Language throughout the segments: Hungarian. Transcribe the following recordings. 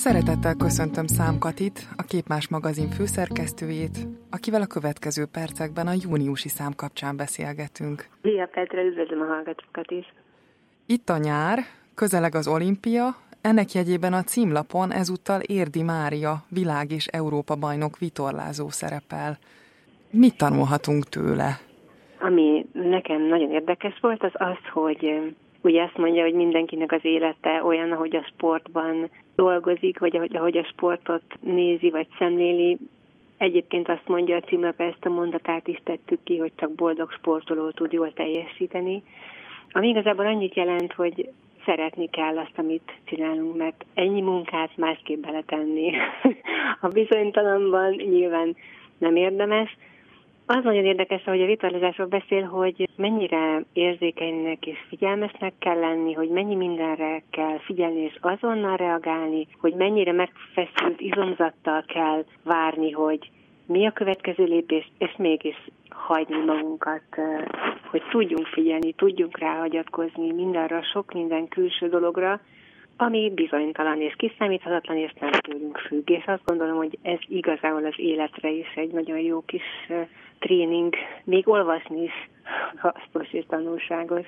Szeretettel köszöntöm Szám Katit, a Képmás magazin főszerkesztőjét, akivel a következő percekben a júniusi szám kapcsán beszélgetünk. Szia Petra, üdvözlöm a hallgatókat is! Itt a nyár, közeleg az olimpia, ennek jegyében a címlapon ezúttal Érdi Mária világ- és Európa-bajnok vitorlázó szerepel. Mit tanulhatunk tőle? Ami nekem nagyon érdekes volt, az az, hogy ugye azt mondja, hogy mindenkinek az élete olyan, ahogy a sportban dolgozik, vagy ahogy a sportot nézi, vagy szemléli. Egyébként azt mondja a címlap, ezt a mondatát is tettük ki, hogy csak boldog sportoló tud jól teljesíteni. Ami igazából annyit jelent, hogy szeretni kell azt, amit csinálunk, mert ennyi munkát másképp beletenni. A bizonytalanban nyilván nem érdemes. Az nagyon érdekes, hogy a vitorlázásról beszél, hogy mennyire érzékenynek és figyelmesnek kell lenni, hogy mennyi mindenre kell figyelni és azonnal reagálni, hogy mennyire megfeszült izomzattal kell várni, hogy mi a következő lépés, és mégis hagyni magunkat, hogy tudjunk figyelni, tudjunk ráhagyatkozni mindarra, sok minden külső dologra, ami bizonytalan és kiszámíthatatlan, és nem tőlünk függ. És azt gondolom, hogy ez igazából az életre is egy nagyon jó kis tréning, még olvasni is hasznos és tanulságos.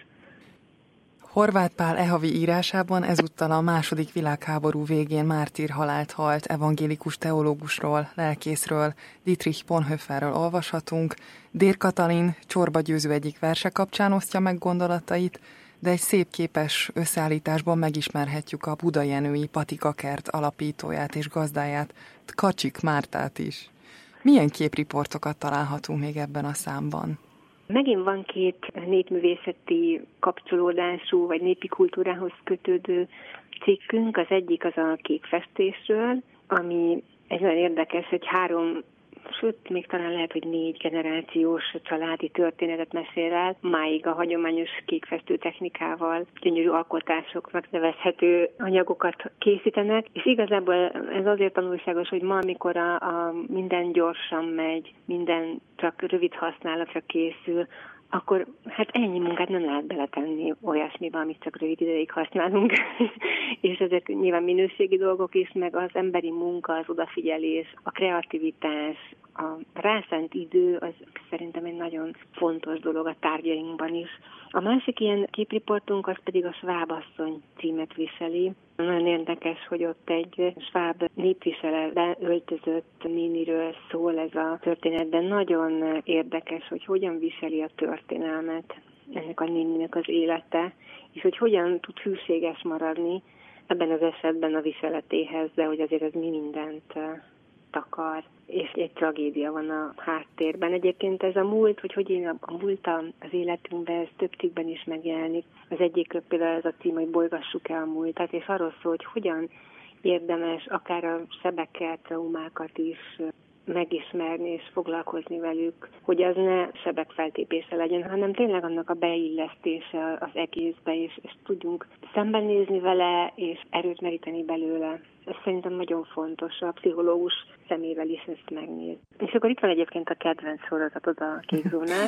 Horváth Pál e-havi írásában ezúttal a II. Világháború végén mártírhalált halt evangélikus teológusról, lelkészről, Dietrich Bonhoefferről olvashatunk. Dér Katalin Csorba Győző egyik verse kapcsán osztja meg gondolatait, de egy szép képes összeállításban megismerhetjük a budajenői Patikakert alapítóját és gazdáját, Tkacsik Mártát is. Milyen képriportokat találhatunk még ebben a számban? Megint van két népművészeti kapcsolódású, vagy népi kultúrához kötődő cikkünk. Az egyik az a kékfestésről, ami egy nagyon érdekes, hogy 3, sőt, még talán lehet, hogy 4 generációs családi történetet mesél el, máig a hagyományos kékfestő technikával gyönyörű alkotásoknak nevezhető anyagokat készítenek, és igazából ez azért tanulságos, hogy ma, amikor a minden gyorsan megy, minden csak rövid használatra készül, akkor hát ennyi munkát nem lehet beletenni olyasmiba, amit csak rövid ideig használunk. És ezek nyilván minőségi dolgok is, meg az emberi munka, az odafigyelés, a kreativitás, a rászánt idő, az szerintem egy nagyon fontos dolog a tárgyainkban is. A másik ilyen képriportunk az pedig a Sváb asszony címet viseli. Nagyon érdekes, hogy ott egy sváb népviseletbe öltözött néniről szól ez a történetben. Nagyon érdekes, hogy hogyan viseli a történelmet ennek a néninek az élete, és hogy hogyan tud hűséges maradni ebben az esetben a viseletéhez, de hogy azért ez mi mindent takar, és egy tragédia van a háttérben. Egyébként ez a múlt, hogy én a múlt az életünkben, ez több cikkben is megjelenik. Az egyik például ez a cím, hogy bolygassuk el a múltat, és arról szól, hogy hogyan érdemes akár a sebeket, traumákat is megismerni és foglalkozni velük, hogy az ne sebekfeltépése legyen, hanem tényleg annak a beillesztése az egészbe, és tudjunk szembenézni vele, és erőt meríteni belőle. Ez szerintem nagyon fontos, a pszichológus szemével is ezt megnéz. És akkor itt van egyébként a kedvenc sorozatod, a Kék zónák,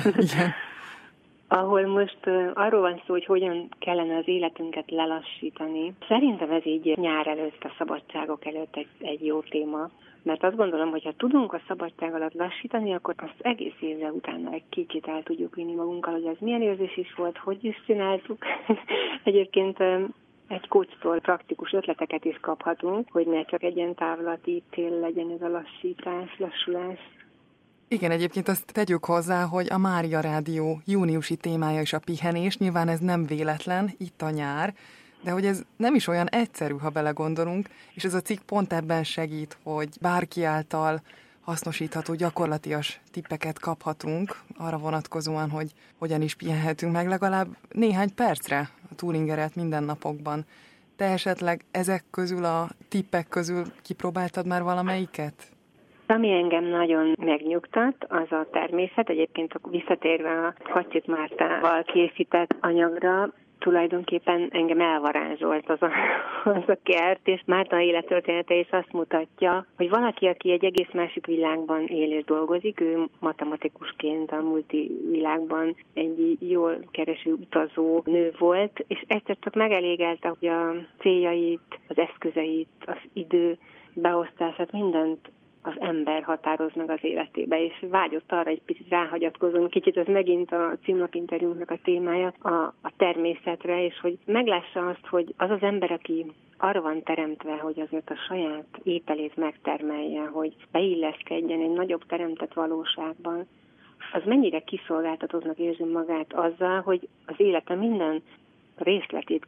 ahol most arról van szó, hogy hogyan kellene az életünket lelassítani. Szerintem ez így nyár előtt, a szabadságok előtt egy jó téma, mert azt gondolom, hogy ha tudunk a szabadság alatt lassítani, akkor azt egész évre utána egy kicsit el tudjuk vinni magunkkal, hogy ez milyen érzés is volt, hogy is csináltuk. Egyébként egy coachtól praktikus ötleteket is kaphatunk, hogy ne csak egy ilyen távlati cél legyen ez a lassítás, lassulás. Igen, egyébként azt tegyük hozzá, hogy a Mária Rádió júniusi témája is a pihenés, nyilván ez nem véletlen, itt a nyár, de hogy ez nem is olyan egyszerű, ha belegondolunk, és ez a cikk pont ebben segít, hogy bárki által hasznosítható, gyakorlatias tippeket kaphatunk arra vonatkozóan, hogy hogyan is pihenhetünk meg legalább néhány percre a túringeret mindennapokban. Te esetleg ezek közül a tippek közül kipróbáltad már valamelyiket? Ami engem nagyon megnyugtat, az a természet. Egyébként visszatérve a Tkacsik Mártával készített anyagra, tulajdonképpen engem elvarázsolt az a kert, és Márta élettörténete is azt mutatja, hogy valaki, aki egy egész másik világban él és dolgozik, ő matematikusként a multivilágban egy jól kereső utazó nő volt, és egyszer csak megelégelte, hogy a céljait, az eszközeit, az idő beosztását, mindent az ember határoz meg az életébe, és vágyott arra, egy picit ráhagyatkozunk. Kicsit ez megint a címlapinterjúnknak a témája, a természetre, és hogy meglássa azt, hogy az az ember, aki arra van teremtve, hogy azért a saját ételét megtermelje, hogy beilleszkedjen egy nagyobb teremtett valóságban, az mennyire kiszolgáltatottnak érzi magát azzal, hogy az élete minden részletét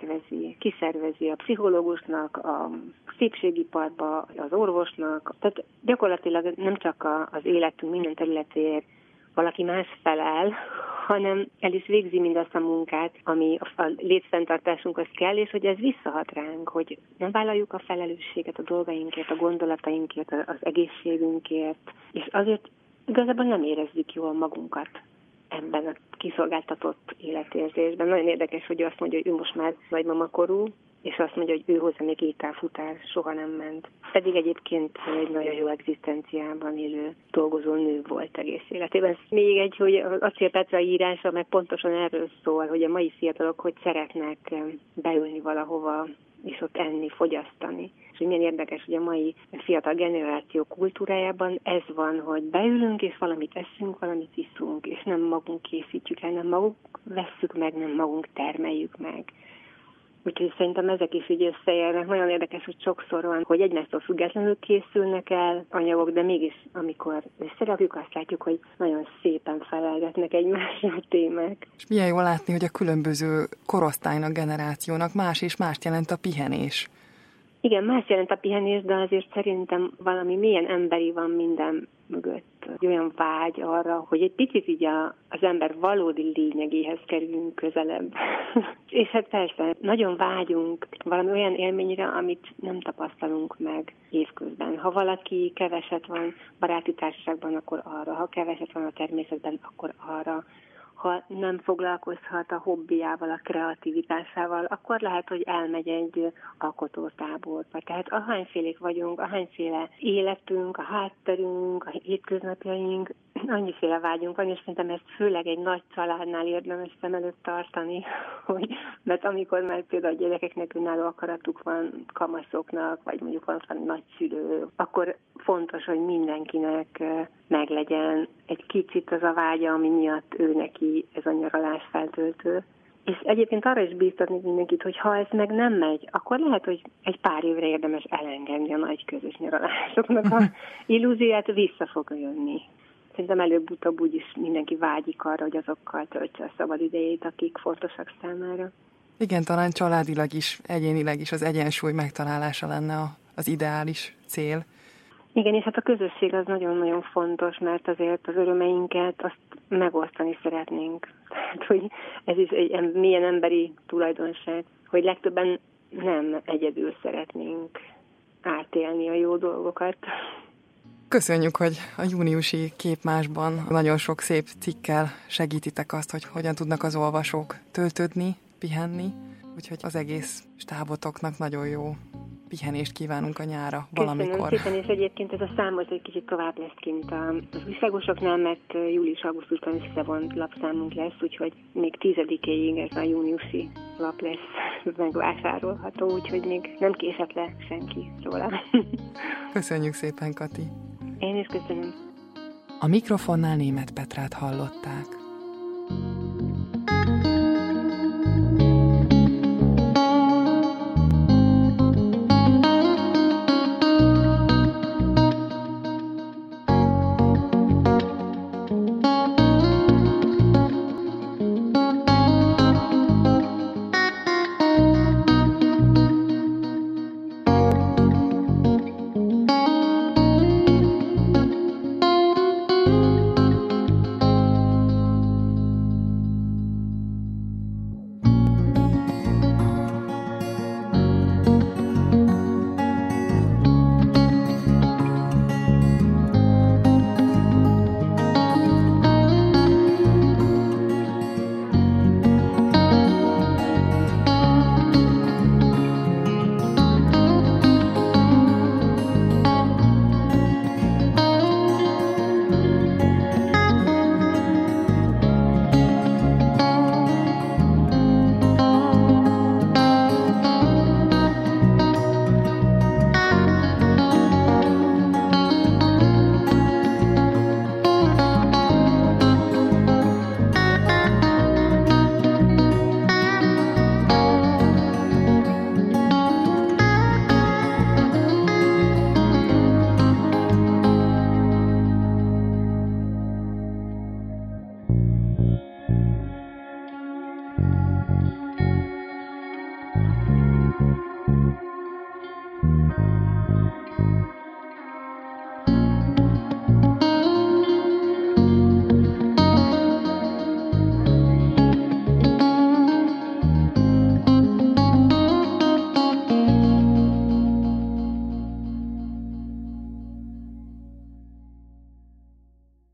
kiszervezi a pszichológusnak, a szépségiparba, az orvosnak. Tehát gyakorlatilag nem csak az életünk minden területéért valaki más felel, hanem el is végzi mindazt a munkát, ami a létfenntartásunkhoz kell, és hogy ez visszahat ránk, hogy nem vállaljuk a felelősséget a dolgainkért, a gondolatainkért, az egészségünkért, és azért igazából nem érezzük jól magunkat ebben a kiszolgáltatott életérzésben. Nagyon érdekes, hogy ő azt mondja, hogy ő most már nagymamakorú, és azt mondja, hogy ő hozzá még ételfutár soha nem ment. Pedig egyébként egy nagyon jó egzisztenciában élő dolgozó nő volt egész életében. Még egy, hogy az Acél Petra írása meg pontosan erről szól, hogy a mai fiatalok hogy szeretnek beülni valahova, és ott enni, fogyasztani. És hogy milyen érdekes, hogy a mai fiatal generáció kultúrájában ez van, hogy beülünk, és valamit eszünk, valamit iszunk, és nem magunk készítjük el, nem magunk vesszük meg, nem magunk termeljük meg. Úgyhogy szerintem ezek is így összeérnek. Nagyon érdekes, hogy sokszor van, hogy egymástól függetlenül készülnek el anyagok, de mégis amikor összerakjuk, azt látjuk, hogy nagyon szépen felelgetnek egymásra a témák. És milyen jól látni, hogy a különböző korosztálynak, generációnak más és mást jelent a pihenés. Igen, más jelent a pihenés, de azért szerintem valami milyen emberi van minden mögött. Olyan vágy arra, hogy egy picit így az ember valódi lényegéhez kerüljünk közelebb. És hát persze, nagyon vágyunk valami olyan élményre, amit nem tapasztalunk meg évközben. Ha valaki keveset van baráti társaságban, akkor arra. Ha keveset van a természetben, akkor arra. Ha nem foglalkozhat a hobbiával, a kreativitásával, akkor lehet, hogy elmegy egy alkotótáborba. Tehát ahányfélék vagyunk, ahányféle életünk, a hátterünk, a hétköznapjaink, annyiféle vágyunk van, és szerintem ezt főleg egy nagy családnál érdemes szem előtt tartani, mert amikor már például a gyerekeknek önálló akaratuk van, kamaszoknak, vagy mondjuk van nagyszülő, akkor fontos, hogy mindenkinek meglegyen egy kicsit az a vágya, ami miatt ő neki ez a nyaralás feltöltő. És egyébként arra is bíztatnék mindenkit, hogy ha ez meg nem megy, akkor lehet, hogy egy pár évre érdemes elengedni a nagy közös nyaralásoknak a illúziát, vissza fog jönni. Szerintem előbb-utóbb úgyis mindenki vágyik arra, hogy azokkal töltse a szabad idejét, akik fontosak számára. Igen, talán családilag is, egyénileg is az egyensúly megtalálása lenne az ideális cél. Igen, és hát a közösség az nagyon-nagyon fontos, mert azért az örömeinket azt megosztani szeretnénk. Tehát, hogy ez is egy milyen emberi tulajdonság, hogy legtöbben nem egyedül szeretnénk átélni a jó dolgokat. Köszönjük, hogy a júniusi Képmásban nagyon sok szép cikkel segítitek azt, hogy hogyan tudnak az olvasók töltődni, pihenni. Úgyhogy az egész stábotoknak nagyon jó pihenést kívánunk a nyára valamikor. Köszönöm szépen, és egyébként ez a számos egy kicsit tovább lesz kint az újságosoknál, mert július-augusztusban összevont lapszámunk lesz, úgyhogy még 10-éig ez a júniusi lap lesz megvásárolható, úgyhogy még nem késett le senki róla. Köszönjük szépen, Kati! Én is köszönöm. A mikrofonnál Németh Petrát hallották.